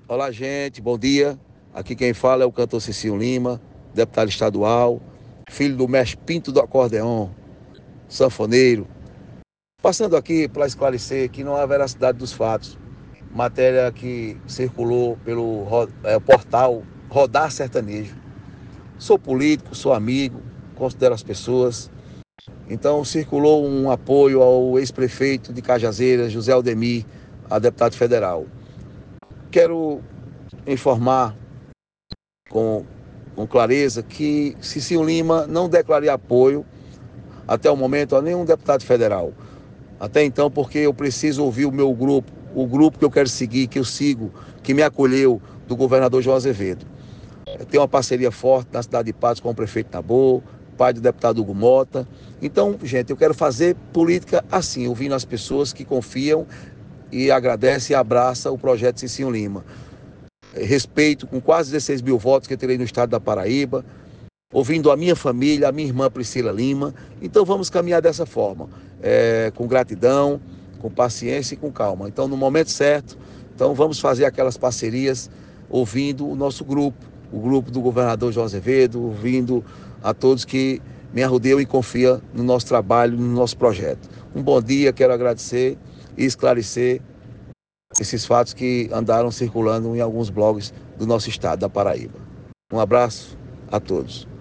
Olá, gente, bom dia. Aqui quem fala é o cantor Cicinho Lima, deputado estadual, filho do mestre Pinto do acordeon, sanfoneiro. Passando aqui para esclarecer que não há veracidade dos fatos. Matéria que circulou pelo portal Rodar Sertanejo. Sou político, sou amigo, considero as pessoas. Então circulou um apoio ao ex-prefeito de Cajazeiras, José Aldemir, a deputado federal. Quero informar com, com clareza que Cicinho Lima não declarei apoio até o momento a nenhum deputado federal. Até então, porque eu preciso ouvir o meu grupo, o grupo que eu quero seguir, que eu sigo, que me acolheu, do governador João Azevedo. Eu tenho uma parceria forte na cidade de Patos com o prefeito Nabor, pai do deputado Hugo Mota. Então, gente, eu quero fazer política assim, ouvindo as pessoas que confiam e agradecem e abraçam o projeto Cicinho Lima. Respeito com quase 16 mil votos que eu terei no estado da Paraíba, ouvindo a minha família, a minha irmã Priscila Lima. Então vamos caminhar dessa forma, com gratidão, com paciência e com calma. Então no momento certo, então vamos fazer aquelas parcerias, ouvindo o nosso grupo, o grupo do governador João Azevedo, ouvindo a todos que me arrodeiam e confiam no nosso trabalho, no nosso projeto. Um bom dia, quero agradecer e esclarecer esses fatos que andaram circulando em alguns blogs do nosso estado, da Paraíba. Um abraço a todos.